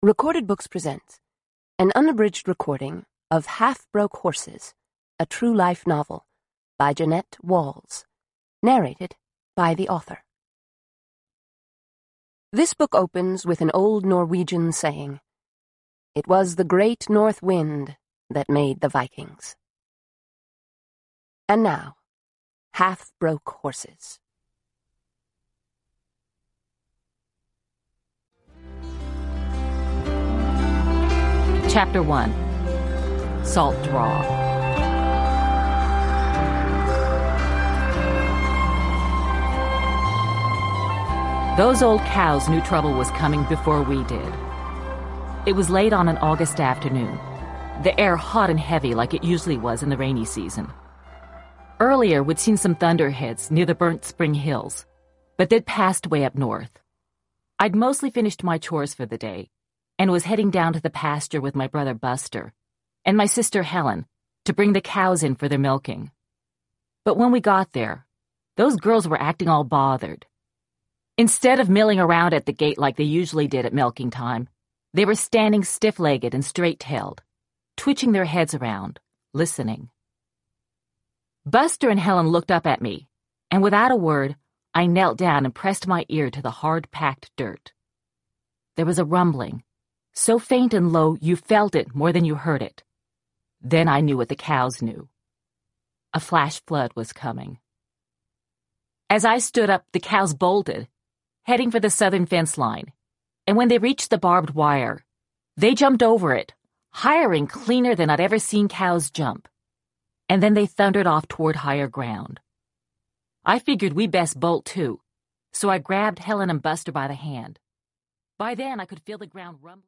Recorded Books presents an unabridged recording of Half-Broke Horses, a true life novel by Jeanette Walls, narrated by the author. This book opens with an old Norwegian saying, "It was the great north wind that made the Vikings." And now, Half-Broke Horses. Chapter 1. Salt Draw. Those old cows knew trouble was coming before we did. It was late on an August afternoon, the air hot and heavy like it usually was in the rainy season. Earlier, we'd seen some thunderheads near the burnt spring hills, but they'd passed way up north. I'd mostly finished my chores for the day, and was heading down to the pasture with my brother Buster and my sister Helen to bring the cows in for their milking. But when we got there, those girls were acting all bothered. Instead of milling around at the gate like they usually did at milking time, they were standing stiff-legged and straight-tailed, twitching their heads around, listening. Buster and Helen looked up at me, and without a word, I knelt down and pressed my ear to the hard-packed dirt. There was a rumbling, so faint and low you felt it more than you heard it. Then I knew what the cows knew. A flash flood was coming. As I stood up, the cows bolted, heading for the southern fence line, and when they reached the barbed wire, they jumped over it, hiring cleaner than I'd ever seen cows jump, and then they thundered off toward higher ground. I figured we'd best bolt too, so I grabbed Helen and Buster by the hand. By then, I could feel the ground rumbling.